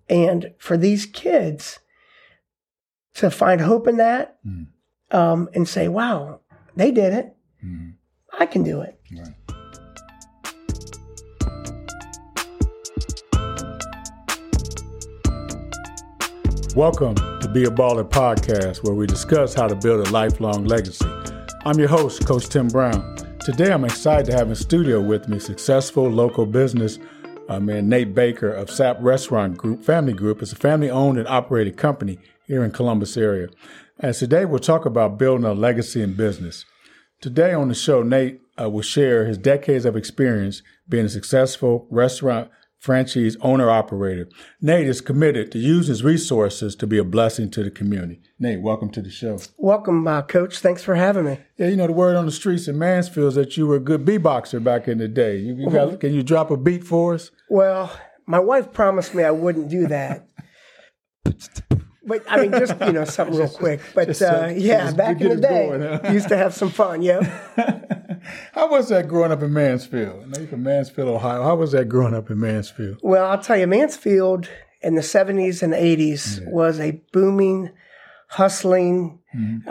And for these kids to find hope in that and say, wow, they did it. I can do it. Right. Welcome to Be a Baller Podcast, where we discuss how to build a lifelong legacy. I'm your host, Coach Tim Brown. Today, I'm excited to have in studio with me successful local business man Nate Baker of SAP Restaurant Group, Family Group. It's a family-owned and operated company here in Columbus area. And today, we'll talk about building a legacy in business. Today on the show, Nate will share his decades of experience being a successful restaurant franchise owner-operator. Nate is committed to use his resources to be a blessing to the community. Nate, welcome to the show. Welcome, Coach. Thanks for having me. Yeah, you know, the word on the streets in Mansfield is that you were a good beatboxer back in the day. Can you drop a beat for us? Well, my wife promised me I wouldn't do that. But, I mean, just, something real quick. But, back in the day, going, used to have some fun, How was that growing up in Mansfield? I know you're from Mansfield, Ohio. How was that growing up in Mansfield? Well, I'll tell you, Mansfield in the 70s and 80s was a booming, hustling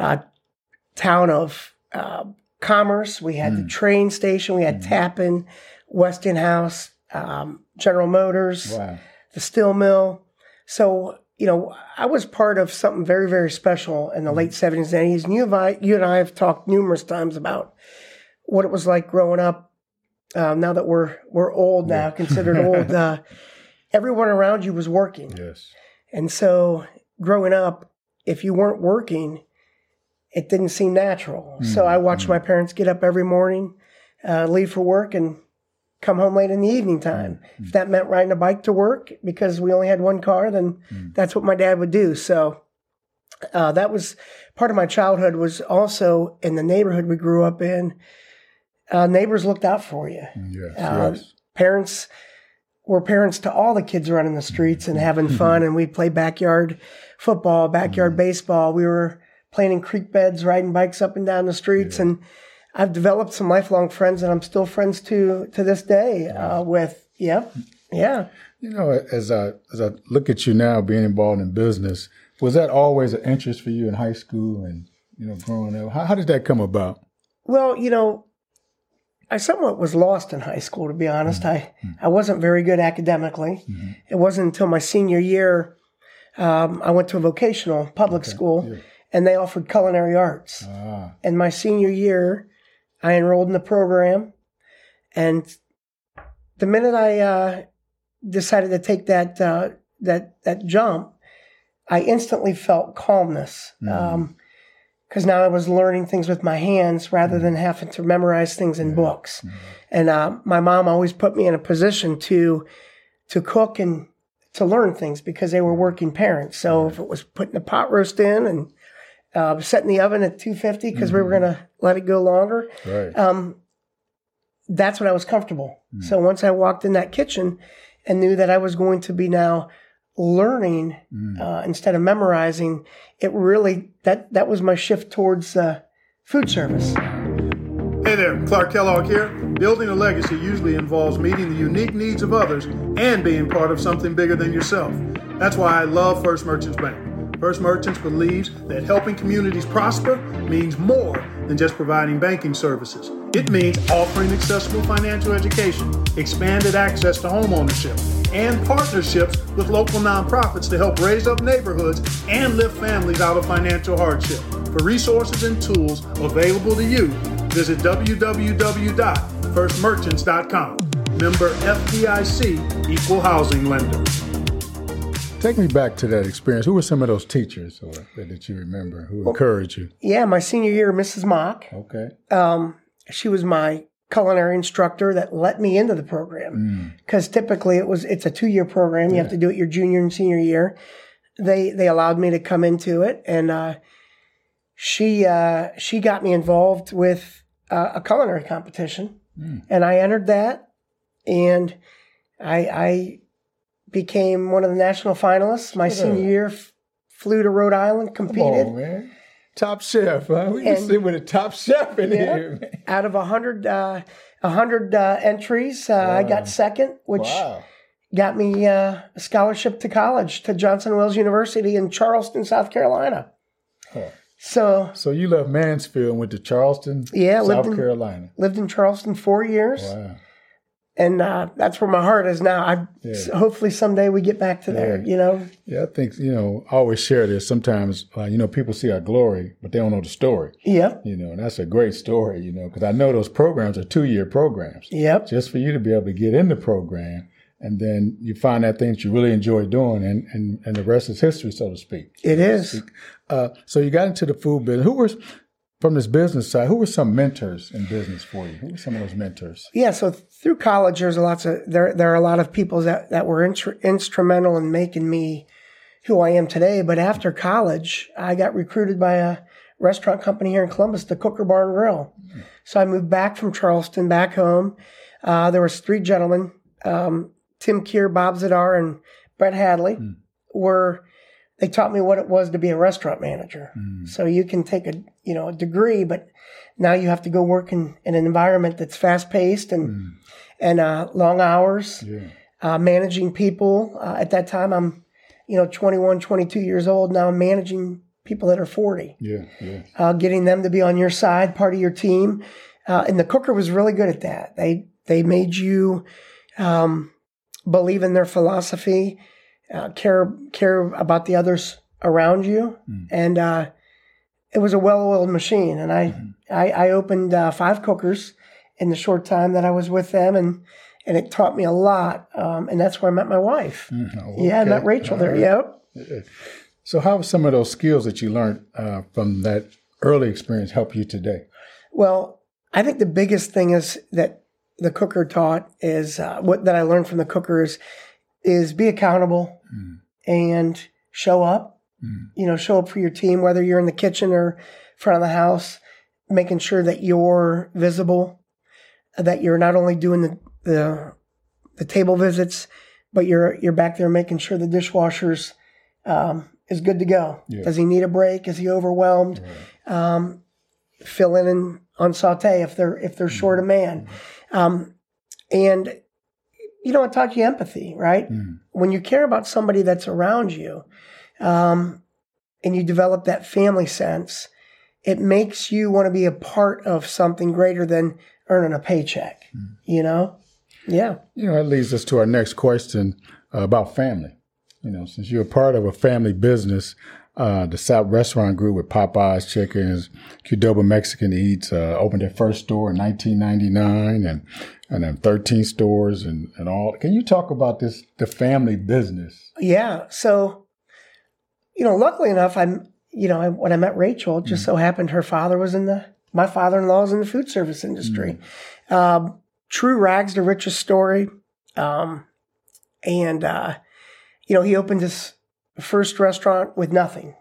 town of commerce. We had the train station. We had Tappan, Westinghouse, General Motors, the steel mill. So, I was part of something very, very special in the late 70s and 80s. And you and I have talked numerous times about what it was like growing up. Now that we're old now, considered old, everyone around you was working. Yes. And so growing up, if you weren't working, it didn't seem natural. So I watched my parents get up every morning, leave for work, and come home late in the evening time. If that meant riding a bike to work because we only had one car, then that's what my dad would do. So that was part of my childhood. Was also in the neighborhood we grew up in. Neighbors looked out for you. Yes. Parents were parents to all the kids running the streets and having fun. And we played backyard football, backyard baseball. We were playing in creek beds, riding bikes up and down the streets. And I've developed some lifelong friends that I'm still friends to this day with. Yeah. As I look at you now being involved in business, was that always an interest for you in high school and, growing up? How did that come about? Well, I somewhat was lost in high school, to be honest. I wasn't very good academically. It wasn't until my senior year, I went to a vocational public school, and they offered culinary arts. And my senior year, I enrolled in the program, and the minute I decided to take that jump, I instantly felt calmness. Because now I was learning things with my hands rather than having to memorize things in books. And my mom always put me in a position to cook and to learn things because they were working parents. So if it was putting the pot roast in and setting the oven at 250 because we were going to let it go longer, that's when I was comfortable. So once I walked in that kitchen and knew that I was going to be now learning instead of memorizing, it really, that was my shift towards food service. Hey there, Clark Kellogg here. Building a legacy usually involves meeting the unique needs of others and being part of something bigger than yourself. That's why I love First Merchants Bank. First Merchants believes that helping communities prosper means more than just providing banking services. It means offering accessible financial education, expanded access to home ownership, and partnerships with local nonprofits to help raise up neighborhoods and lift families out of financial hardship. For resources and tools available to you, visit www.firstmerchants.com. Member FDIC, Equal Housing Lender. Take me back to that experience. Who were some of those teachers that you remember who encouraged you? Yeah, my senior year, Mrs. Mock. Okay. She was my culinary instructor that let me into the program because typically it's a 2-year program. You have to do it your junior and senior year. They allowed me to come into it, and she got me involved with a culinary competition, and I entered that, and I became one of the national finalists. My senior year, flew to Rhode Island, competed. Come on, man. Top chef, huh? We can sit with a top chef in here, man. Out of 100 entries, I got second, which, got me a scholarship to college to Johnson Wales University in Charleston, South Carolina. Huh. So you left Mansfield and went to Charleston, South Carolina. Lived in Charleston 4 years. Wow. And that's where my heart is now. Hopefully someday we get back to there, you know? Yeah, I think, I always share this. Sometimes, people see our glory, but they don't know the story. Yep. And that's a great story, because I know those programs are 2-year programs. Yep. Just for you to be able to get in the program, and then you find that thing that you really enjoy doing, and the rest is history, so to speak. It is. So you got into the food business. From this business side, who were some mentors in business for you? Who were some of those mentors? Yeah, so through college, there are a lot of people that were instrumental in making me who I am today. But after college, I got recruited by a restaurant company here in Columbus, the Cooker Bar and Grill. Mm-hmm. So I moved back from Charleston, back home. There was 3 gentlemen, Tim Keir, Bob Zadar, and Brett Hadley, They taught me what it was to be a restaurant manager. Mm. So you can take a degree, but now you have to go work in an environment that's fast paced and long hours, managing people. At that time, I'm 21, 22 years old. Now I'm managing people that are 40. Getting them to be on your side, part of your team. And the Cooker was really good at that. They made you believe in their philosophy. Care about the others around you, and it was a well-oiled machine. And I opened 5 cookers in the short time that I was with them, and it taught me a lot. And that's where I met my wife. Okay. I met Rachel there. Yep. So how have some of those skills that you learned from that early experience help you today? Well, I think the biggest thing is that the Cooker taught is that I learned from the Cooker is be accountable and show up, show up for your team, whether you're in the kitchen or front of the house, making sure that you're visible, that you're not only doing the table visits, but you're back there making sure the dishwasher's is good to go. Yeah. Does he need a break? Is he overwhelmed? Right. Fill in on saute if they're short a man. And it taught you empathy, right? When you care about somebody that's around you, and you develop that family sense, it makes you want to be a part of something greater than earning a paycheck, Yeah. That leads us to our next question about family. Since you're a part of a family business, the South Restaurant Group with Popeyes Chickens, Qdoba Mexican Eats, opened their first store in 1999 and then 13 stores and all. Can you talk about the family business? Yeah. So, luckily enough, when I met Rachel, it just so happened her father was my father-in-law was in the food service industry. True rags to riches story. He opened his first restaurant with nothing.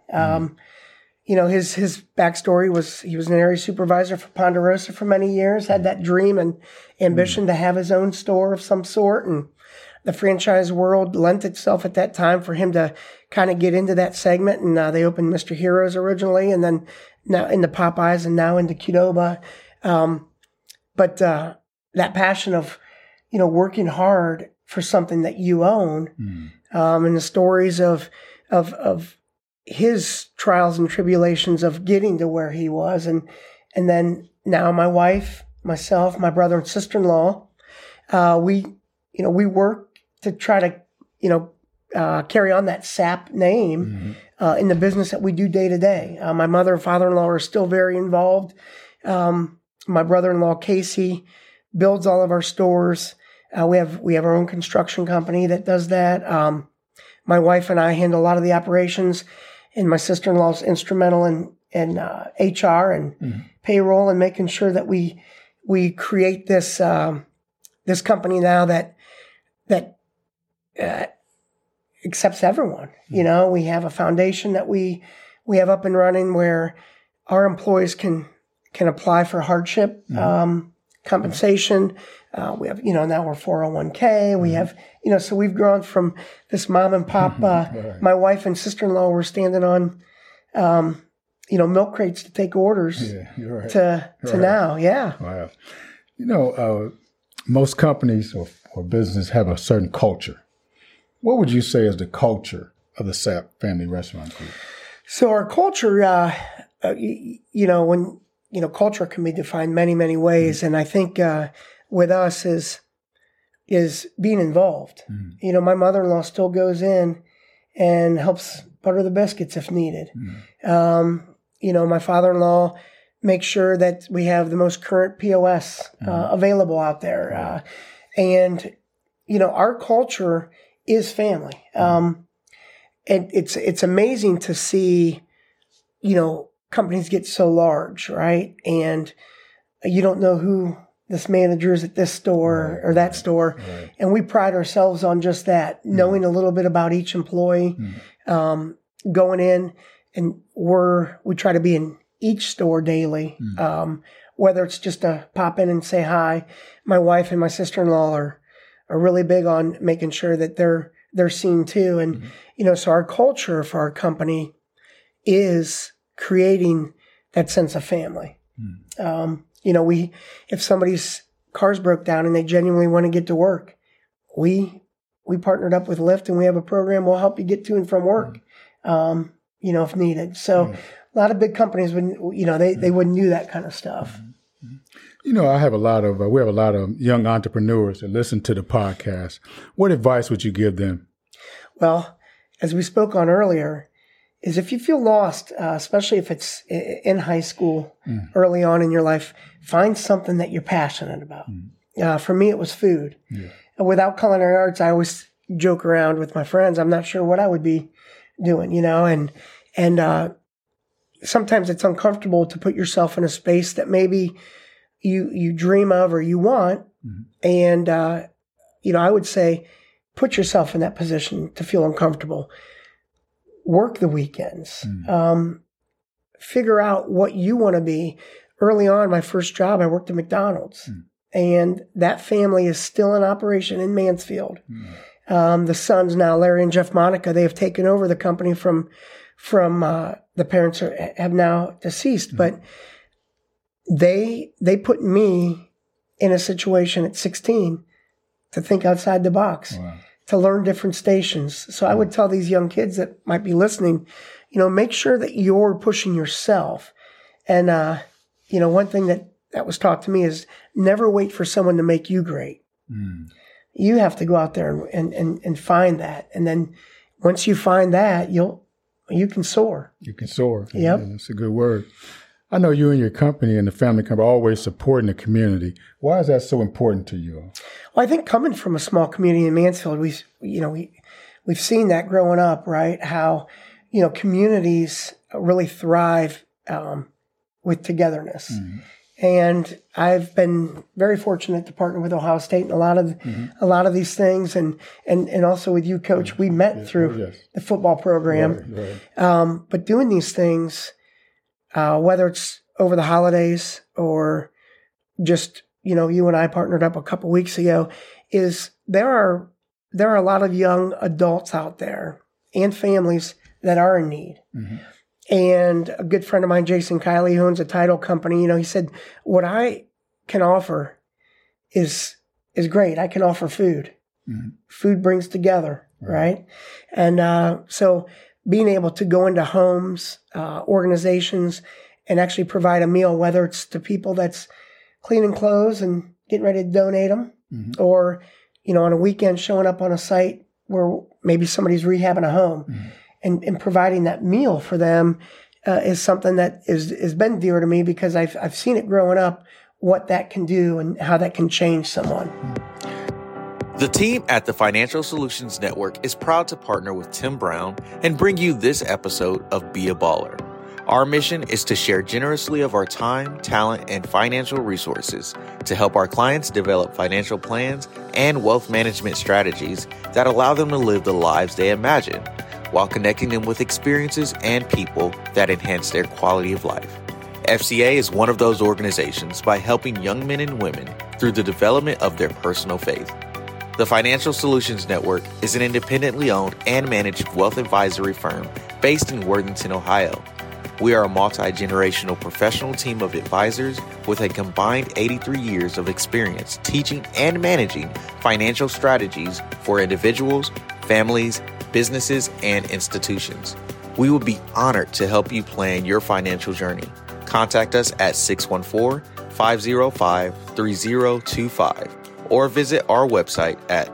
His backstory was he was an area supervisor for Ponderosa for many years, had that dream and ambition to have his own store of some sort. And the franchise world lent itself at that time for him to kind of get into that segment. And they opened Mr. Heroes originally, and then now into Popeyes and now into Qdoba. But that passion of, working hard for something that you own, and the stories of his trials and tribulations of getting to where he was. And then now my wife, myself, my brother and sister-in-law, we work to try to, carry on that SAP name, in the business that we do day to day. My mother and father-in-law are still very involved. My brother-in-law, Casey, builds all of our stores. We have our own construction company that does that. My wife and I handle a lot of the operations, and my sister-in-law is instrumental in HR and payroll and making sure that we create this this company now that accepts everyone. We have a foundation that we have up and running where our employees can apply for hardship compensation. We have, now we're 401k. We have, so we've grown from this mom and pop. Right. My wife and sister-in-law were standing on, milk crates to take orders. Yeah, you're right. To now. Yeah. Wow. Most companies or business have a certain culture. What would you say is the culture of the Sapp Family Restaurant Group? So our culture, culture can be defined many, many ways. And I think with us is being involved. Mm-hmm. My mother-in-law still goes in and helps butter the biscuits if needed. Mm-hmm. My father-in-law makes sure that we have the most current POS available out there. And our culture is family. And it's amazing to see, companies get so large, right? And you don't know who this manager is at this store or that store. Right. And we pride ourselves on just that, knowing a little bit about each employee, going in, and we try to be in each store daily, whether it's just to pop in and say hi. My wife and my sister-in-law are really big on making sure that they're seen too. And, so our culture for our company is creating that sense of family. If somebody's cars broke down and they genuinely want to get to work, we partnered up with Lyft and we have a program. We'll help you get to and from work, if needed. So a lot of big companies wouldn't, they wouldn't do that kind of stuff. we have a lot of young entrepreneurs that listen to the podcast. What advice would you give them? Well, as we spoke on earlier, is if you feel lost, especially if it's in high school, early on in your life, find something that you're passionate about. For me, it was food. Yeah. Without culinary arts, I always joke around with my friends. I'm not sure what I would be doing, and sometimes it's uncomfortable to put yourself in a space that maybe you dream of or you want. And, I would say put yourself in that position to feel uncomfortable. Work the weekends. Figure out what you want to be. Early on, my first job, I worked at McDonald's. And that family is still in operation in Mansfield. The sons now, Larry and Jeff Monica, they have taken over the company from the parents have now deceased. But they put me in a situation at 16 to think outside the box. Wow. To learn different stations. So I would tell these young kids that might be listening, make sure that you're pushing yourself. And, one thing that was taught to me is never wait for someone to make you great. You have to go out there and find that. And then once you find that, you can soar. You can soar. Yep. Yeah, that's a good word. I know you and your company and the family company are always supporting the community. Why is that so important to you? Well, I think coming from a small community in Mansfield, we've seen that growing up, right? How, communities really thrive with togetherness. And I've been very fortunate to partner with Ohio State in a lot of these things, and also with you, Coach. We met through the football program, right. But doing these things. Whether it's over the holidays or just, you and I partnered up a couple weeks ago, is there are a lot of young adults out there and families that are in need. And a good friend of mine, Jason Kiley, who owns a title company, he said, what I can offer is great. I can offer food. Food brings together, right? And so being able to go into homes, organizations, and actually provide a meal, whether it's to people that's cleaning clothes and getting ready to donate them, or, on a weekend showing up on a site where maybe somebody's rehabbing a home, and providing that meal for them is something that has been dear to me because I've seen it growing up, what that can do and how that can change someone. The team at the Financial Solutions Network is proud to partner with Tim Brown and bring you this episode of Be a Baller. Our mission is to share generously of our time, talent, and financial resources to help our clients develop financial plans and wealth management strategies that allow them to live the lives they imagine, while connecting them with experiences and people that enhance their quality of life. FCA is one of those organizations by helping young men and women through the development of their personal faith. The Financial Solutions Network is an independently owned and managed wealth advisory firm based in Worthington, Ohio. We are a multi-generational professional team of advisors with a combined 83 years of experience teaching and managing financial strategies for individuals, families, businesses, and institutions. We would be honored to help you plan your financial journey. Contact us at 614-505-3025 or visit our website at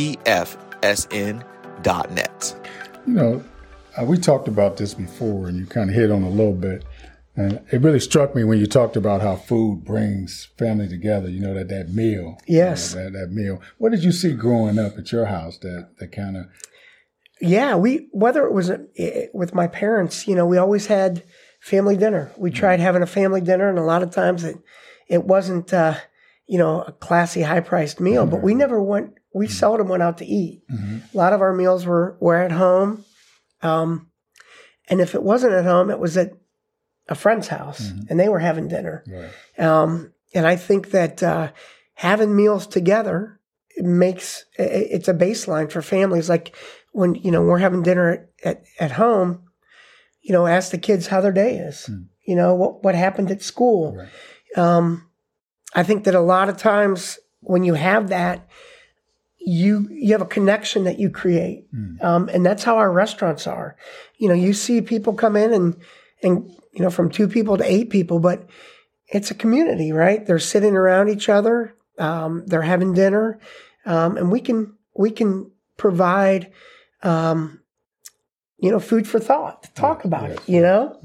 tfsn.net. We talked about this before, and you kind of hit on a little bit. And it really struck me when you talked about how food brings family together, that meal. Yes. That meal. What did you see growing up at your house that kind of... Yeah, whether it was with my parents, we always had family dinner. We tried having a family dinner, and a lot of times it wasn't, a classy, high-priced meal, but we seldom went out to eat. Mm-hmm. A lot of our meals were at home. And if it wasn't at home, it was at a friend's house, and they were having dinner. Right. And I think that having meals together it's a baseline for families. Like when we're having dinner at home, ask the kids how their day is. What happened at school. Right. I think that a lot of times when you have that, you have a connection that you create, and that's how our restaurants are. You see people come in and from 2 people to 8 people, but it's a community, right? They're sitting around each other, they're having dinner, and we can provide, food for thought to talk about it. Yes.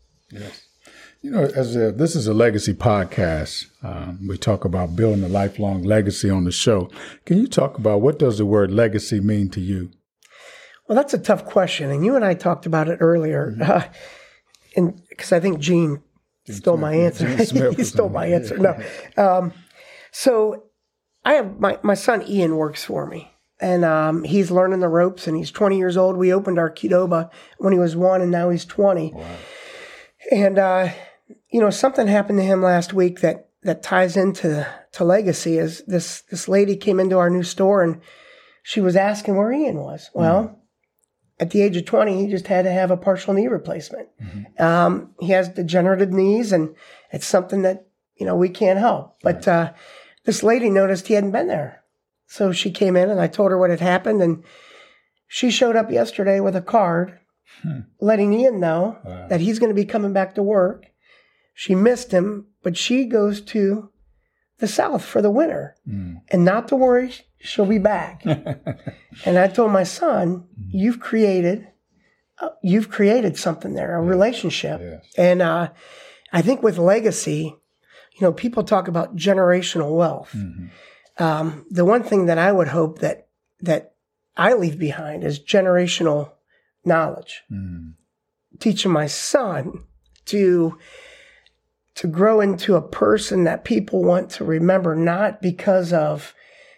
This is a legacy podcast. We talk about building a lifelong legacy on the show. Can you talk about what does the word legacy mean to you? Well, that's a tough question, and you and I talked about it earlier. And because I think Gene stole my answer. He stole my answer. No. So I have my son Ian works for me, and he's learning the ropes, and he's 20 years old. We opened our Qdoba when he was 1, and now he's 20. Wow. And something happened to him last week that ties into legacy. Is this lady came into our new store, and she was asking where Ian was. Well, at the age of 20, he just had to have a partial knee replacement. Mm-hmm. He has degenerative knees, and it's something that, we can't help. But this lady noticed he hadn't been there. So she came in, and I told her what had happened, and she showed up yesterday with a card letting Ian know that he's going to be coming back to work. She missed him, but she goes to the South for the winter. And not to worry, she'll be back. And I told my son, you've created something there, a relationship. Yes. And I think with legacy, people talk about generational wealth. Mm-hmm. The one thing that I would hope that I leave behind is generational knowledge. Teaching my son to grow into a person that people want to remember, not because of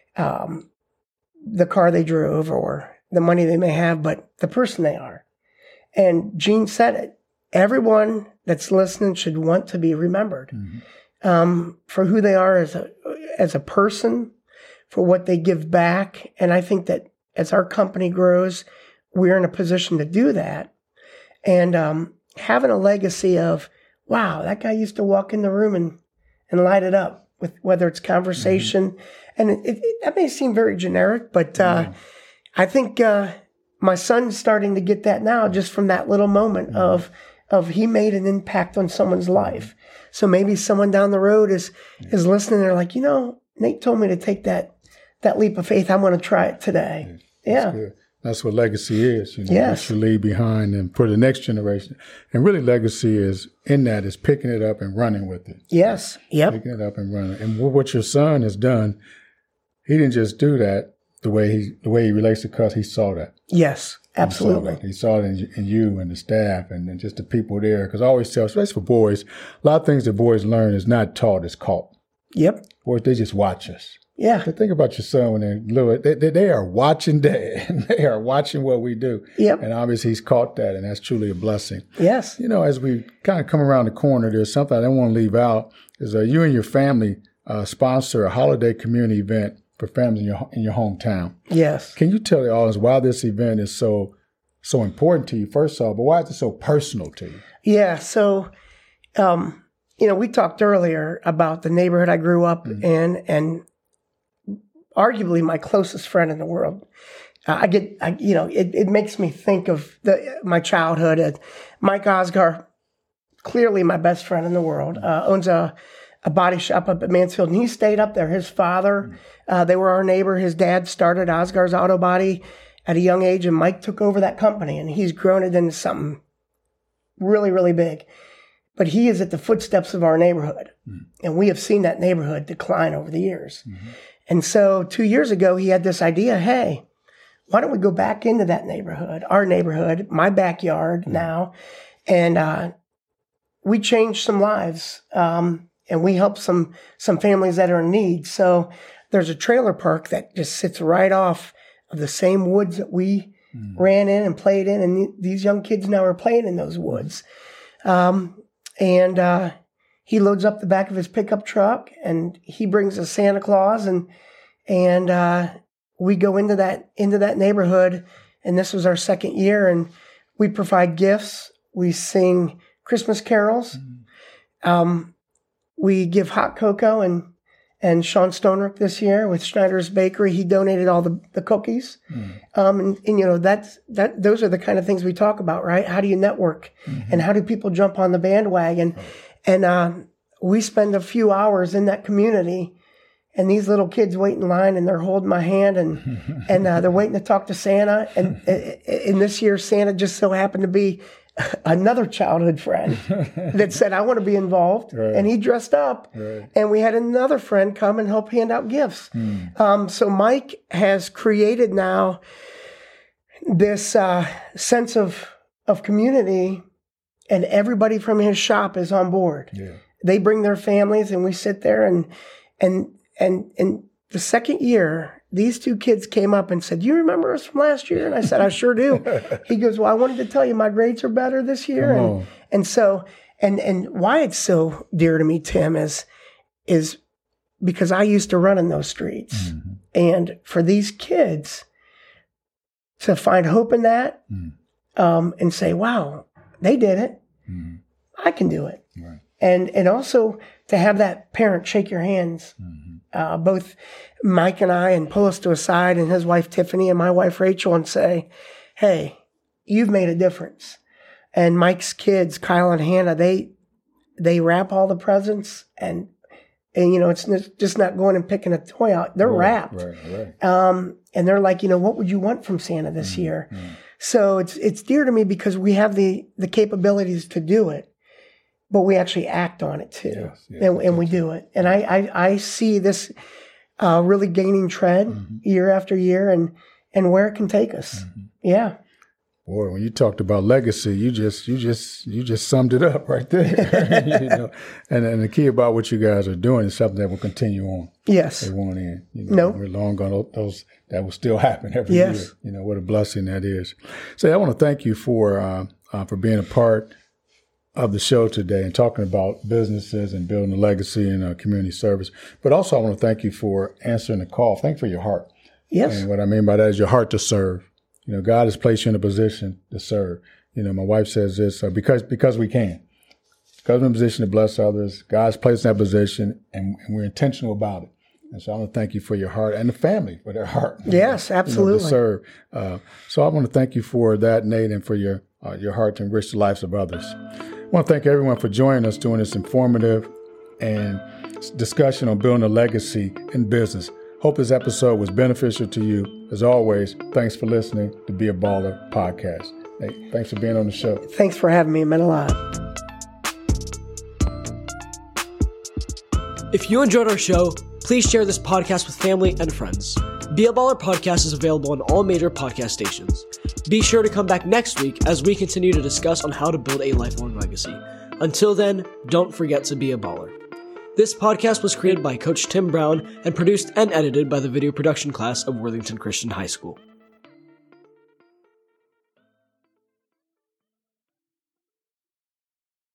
the car they drove or the money they may have, but the person they are. And Gene said it. Everyone that's listening should want to be remembered for who they are as a person, for what they give back. And I think that as our company grows, we're in a position to do that. And having a legacy of, wow, that guy used to walk in the room and light it up with whether it's conversation. And that may seem very generic, but I think my son's starting to get that now just from that little moment of he made an impact on someone's life. So maybe someone down the road is listening. They're like, Nate told me to take that leap of faith. I'm going to try it today. That's good. That's what legacy is, Yes. What you leave behind and for the next generation. And really legacy is picking it up and running with it. Yes. Yep. Picking it up and running. And what your son has done, he didn't just do that the way he relates to us, he saw that. Yes, absolutely. He saw it in you and the staff and just the people there. Because I always tell, especially for boys, a lot of things that boys learn is not taught, it's caught. Yep. Boys, they just watch us. Yeah. But think about your son when they're little. They are watching Dad. They are watching what we do. Yep. And obviously he's caught that, and that's truly a blessing. Yes. As we kind of come around the corner, there's something I don't want to leave out, is you and your family sponsor a holiday community event for families in your hometown. Yes. Can you tell the audience why this event is so important to you, first of all, but why is it so personal to you? Yeah. So, we talked earlier about the neighborhood I grew up in, and arguably my closest friend in the world. it makes me think of my childhood. Mike Osgar, clearly my best friend in the world, owns a body shop up at Mansfield, and he stayed up there. His father, they were our neighbor. His dad started Osgar's Auto Body at a young age, and Mike took over that company, and he's grown it into something really, really big. But he is at the footsteps of our neighborhood, and we have seen that neighborhood decline over the years. And so 2 years ago, he had this idea, hey, why don't we go back into that neighborhood, our neighborhood, my backyard now, and we changed some lives, and we helped some families that are in need. So there's a trailer park that just sits right off of the same woods that we ran in and played in, and these young kids now are playing in those woods. And he loads up the back of his pickup truck, and he brings us Santa Claus, and we go into that neighborhood, and this was our second year, and we provide gifts. We sing Christmas carols. We give hot cocoa, and Sean Stonerick this year with Schneider's Bakery, he donated all the cookies. And those are the kind of things we talk about, right? How do you network, and how do people jump on the bandwagon? And we spend a few hours in that community, and these little kids wait in line, and they're holding my hand, and they're waiting to talk to Santa. And this year, Santa just so happened to be another childhood friend that said, I want to be involved. Right. And he dressed up. Right. And we had another friend come and help hand out gifts. So Mike has created now this sense of community, and everybody from his shop is on board. Yeah. They bring their families, and we sit there, and the second year, these two kids came up and said, do you remember us from last year? And I said, I sure do. He goes, well, I wanted to tell you my grades are better this year. And so why it's so dear to me, Tim, is because I used to run in those streets. And for these kids to find hope in that, and say, wow, they did it. I can do it. Right. And also to have that parent shake your hands, both Mike and I, and pull us to a side, and his wife Tiffany and my wife Rachel, and say, hey, you've made a difference. And Mike's kids, Kyle and Hannah, they wrap all the presents, and it's just not going and picking a toy out. They're wrapped. Right. And they're like, what would you want from Santa this year? So it's dear to me because we have the capabilities to do it, but we actually act on it too. Yes, and we do it. And I see this really gaining trend year after year, and where it can take us. Yeah. Boy, when you talked about legacy, you just summed it up right there. And the key about what you guys are doing is something that will continue on. Yes. They won't end. We're long gone. That will still happen every year. What a blessing that is. So I want to thank you for being a part of the show today and talking about businesses and building a legacy and community service. But also I want to thank you for answering the call. Thank you for your heart. Yes. And what I mean by that is your heart to serve. God has placed you in a position to serve. My wife says this, because we can. Because we're in a position to bless others, God's placed in that position, and we're intentional about it. And so I want to thank you for your heart, and the family for their heart. Yes, absolutely. To serve. So I want to thank you for that, Nate, and for your heart to enrich the lives of others. I want to thank everyone for joining us during this informative and discussion on building a legacy in business. Hope this episode was beneficial to you. As always, thanks for listening to Be a Baller podcast. Hey, thanks for being on the show. Thanks for having me. It meant a lot. If you enjoyed our show, please share this podcast with family and friends. Be a Baller podcast is available on all major podcast stations. Be sure to come back next week as we continue to discuss on how to build a lifelong legacy. Until then, don't forget to be a baller. This podcast was created by Coach Tim Brown and produced and edited by the video production class of Worthington Christian High School.